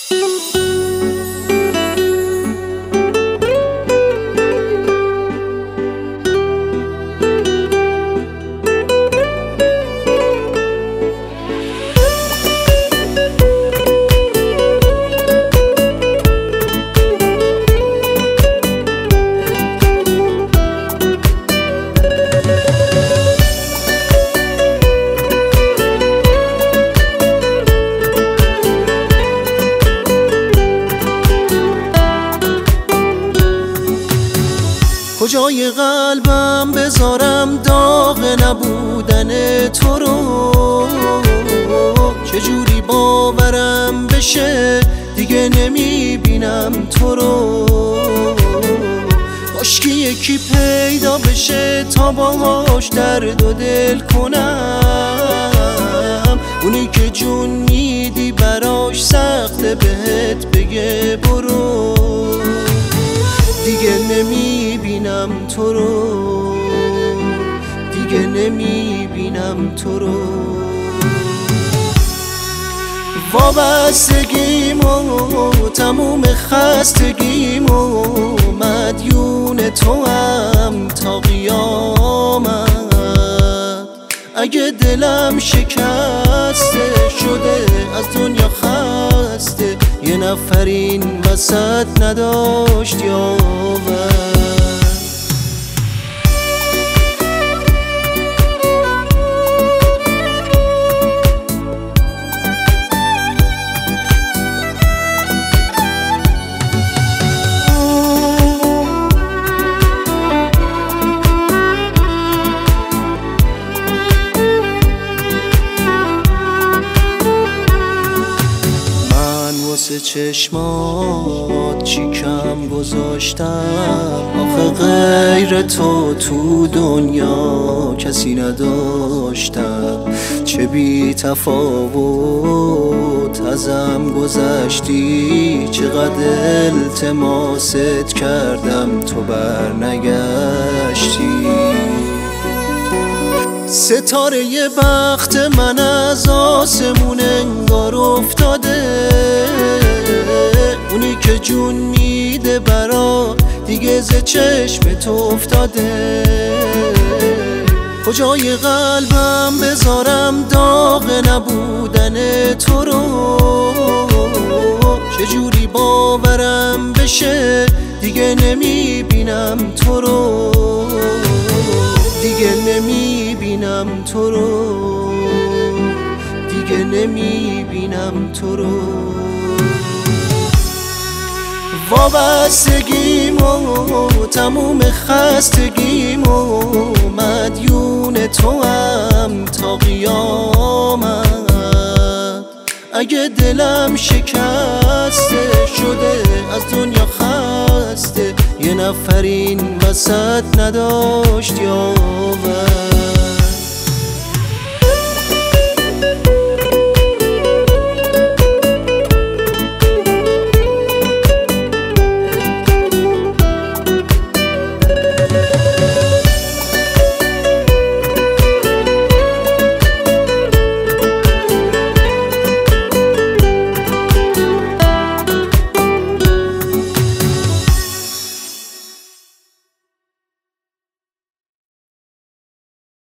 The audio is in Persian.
کجای قلبم بذارم داغ نبودن تو رو؟ چجوری باورم بشه دیگه نمیبینم تو رو؟ کاشکی یکی پیدا بشه تا باهاش درد و دل کنم، اونی که جون میدی براش سخته بهت بگه برو. دیگه نمیبینم تو رو، دیگه نمیبینم تو رو. وابستگیمو تموم خستگیمو مدیون تو هم تا قیامت. اگه دلم شکسته شده از دنیا خسته، یه نفر این وسط نداشت یاور. واسه چشمات چی کم گذاشتم؟ آخه غیر تو دنیا کسی نداشتم. چه بی تفاوت ازم گذشتی، چقدر التماست کردم تو بر نگشتی. ستاره ی بخت من از آسمون انگار افتاده، اونی که جون میده برات دیگه ز چشم تو افتاده. کجای قلبم بذارم داغ نبودن تو رو؟ چجوری باورم بشه دیگه نمیبینم تو رو؟ دیگه نمیبینم تو رو، دیگه نمیبینم تو رو. وابستگیمو تموم خستگیمو مدیون تو هم تا قیامت. اگه دلم شکسته شده از دنیا خسته، یه نفر این وسط نداشت یاور.